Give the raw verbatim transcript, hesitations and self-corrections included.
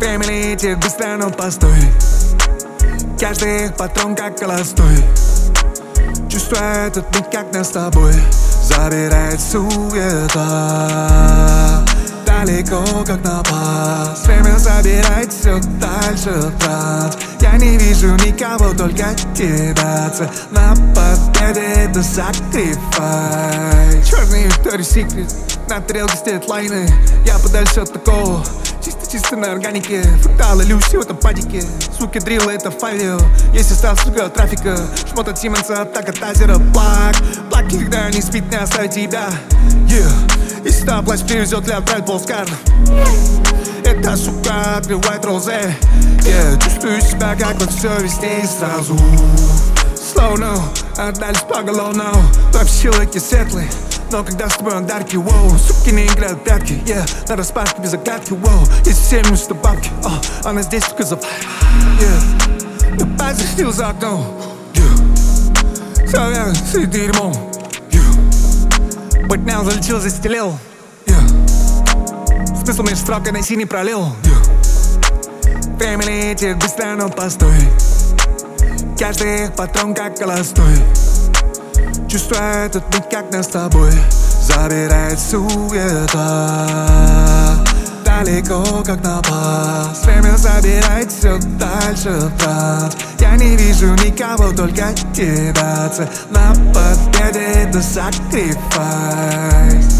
Время летит быстро, но постой. Каждый их патрон как холостой. Чувствую этот миг, как нас с тобой забирает суета. Далеко, как напасть. Время забирает все дальше в транс. Я не вижу никого, только тебя. Цена победы — это sacrifice. Черный Victoria's Secret, на тарелке стоят лайны. Я подальше от такого, чисто-чисто на органике. Фрукталы, Люси в этом падике. Суки, дриллы — это файлио. Если стал слуга трафика, шмот от Симонса, так от тазера. Плак, плак, когда не спит, не оставит тебя. Yeah. Если та плащ привезет, ли отправить полскар. Эта сука открывает розе. Yeah. Чувствую себя, как вот все везде и сразу. Slow now, отдались по головну. Твои щелки светлые, но когда с тобой на дарке, воу. Суки не играют в прятки, yeah. На распашке без загадки, воу. Если все ему что бабки, oh. Она здесь только за yeah. Я позахил за окном, yeah. Совян с дерьмом, yeah. Поднял, залечил, застелил, yeah. Смысл между строкой на синий пролил, yeah. Время летит быстро, но постой. Каждый их патрон как холостой. Чувствую этот миг, как нас с тобой забирает суета. Далеко, как напасть. Время забирает все дальше в транс. Я не вижу никого, только тебя. Цена победы — это sacrifice.